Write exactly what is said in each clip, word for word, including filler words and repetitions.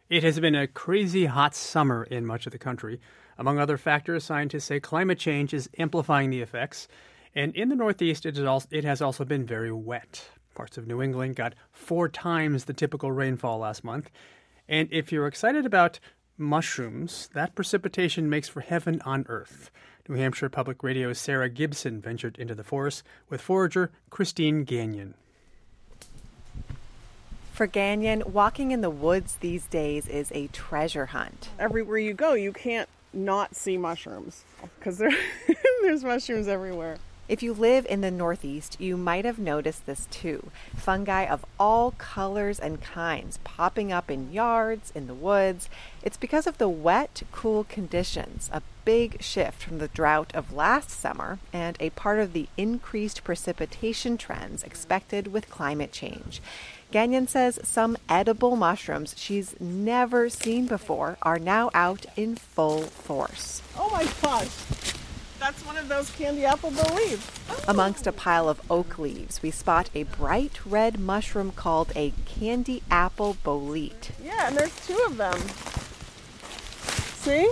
It has been a crazy hot summer in much of the country. Among other factors, scientists say climate change is amplifying the effects. And in the Northeast, it, is also, it has also been very wet. Parts of New England got four times the typical rainfall last month. And if you're excited about mushrooms, that precipitation makes for heaven on earth. New Hampshire Public Radio's Sarah Gibson ventured into the forest with forager Christine Gagnon. For Gagnon, walking in the woods these days is a treasure hunt. Everywhere you go, you can't not see mushrooms because there, there's mushrooms everywhere. If you live in the Northeast, you might have noticed this too. Fungi of all colors and kinds popping up in yards, in the woods. It's because of the wet, cool conditions, a big shift from the drought of last summer and a part of the increased precipitation trends expected with climate change. Gagnon says some edible mushrooms she's never seen before are now out in full force. Oh my gosh! That's one of those candy apple boll leaves. Oh. Amongst a pile of oak leaves, we spot a bright red mushroom called a candy apple bolete. Yeah, and there's two of them. See?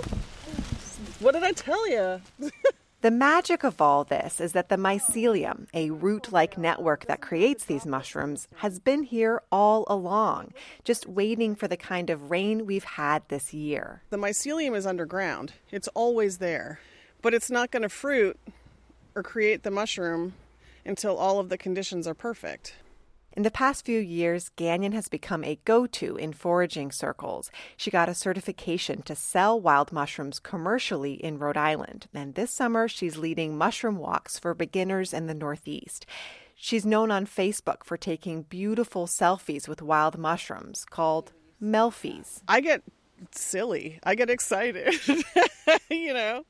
What did I tell you? The magic of all this is that the mycelium, a root-like network that creates these mushrooms, has been here all along, just waiting for the kind of rain we've had this year. The mycelium is underground. It's always there. But it's not going to fruit or create the mushroom until all of the conditions are perfect. In the past few years, Gagnon has become a go-to in foraging circles. She got a certification to sell wild mushrooms commercially in Rhode Island, and this summer she's leading mushroom walks for beginners in the Northeast. She's known on Facebook for taking beautiful selfies with wild mushrooms called Melfies. I get silly. I get excited, you know.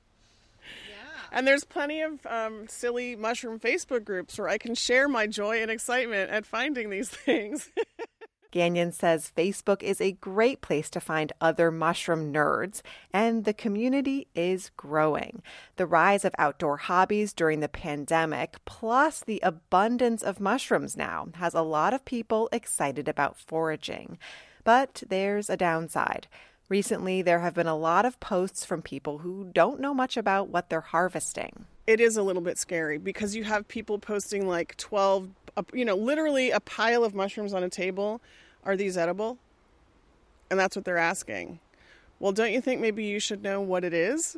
And there's plenty of um, silly mushroom Facebook groups where I can share my joy and excitement at finding these things. Gagnon says Facebook is a great place to find other mushroom nerds, and the community is growing. The rise of outdoor hobbies during the pandemic, plus the abundance of mushrooms now, has a lot of people excited about foraging. But there's a downside. Recently, there have been a lot of posts from people who don't know much about what they're harvesting. It is a little bit scary because you have people posting like twelve, you know, literally a pile of mushrooms on a table. Are these edible? And that's what they're asking. Well, don't you think maybe you should know what it is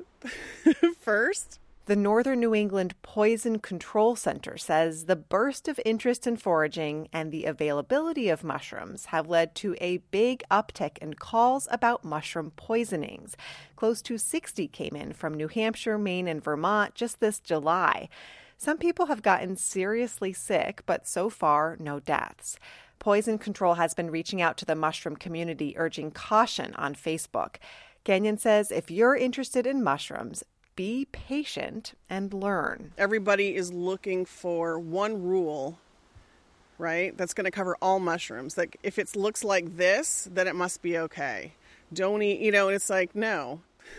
first? The Northern New England Poison Control Center says the burst of interest in foraging and the availability of mushrooms have led to a big uptick in calls about mushroom poisonings. Close to sixty came in from New Hampshire, Maine, and Vermont just this July. Some people have gotten seriously sick, but so far, no deaths. Poison Control has been reaching out to the mushroom community, urging caution on Facebook. Gagnon says if you're interested in mushrooms, be patient and learn. Everybody is looking for one rule, right? That's going to cover all mushrooms. Like if it looks like this, then it must be okay. Don't eat, you know, it's like, no.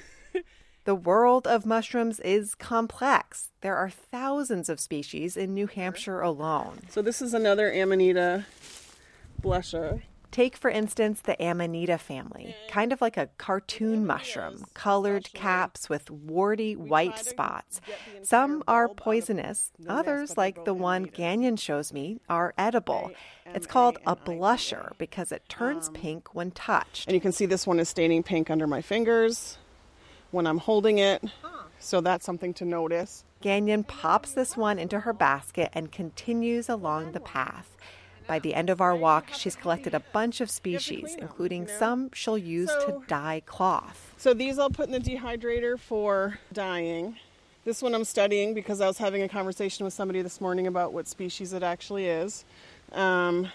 The world of mushrooms is complex. There are thousands of species in New Hampshire alone. So this is another Amanita blusher. Take, for instance, the Amanita family, kind of like a cartoon mushroom, colored caps with warty white spots. Some are poisonous. Others, like the one Gagnon shows me, are edible. It's called a blusher because it turns pink when touched. And you can see this one is staining pink under my fingers when I'm holding it. So that's something to notice. Gagnon pops this one into her basket and continues along the path. By the end of our walk, she's collected a bunch of species, including some she'll use to dye cloth. So these I'll put in the dehydrator for dyeing. This one I'm studying because I was having a conversation with somebody this morning about what species it actually is. Um,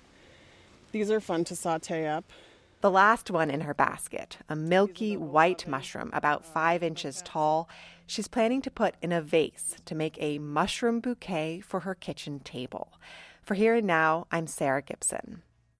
these are fun to saute up. The last one in her basket, a milky white mushroom about five inches tall, she's planning to put in a vase to make a mushroom bouquet for her kitchen table. For Here and Now, I'm Sarah Gibson.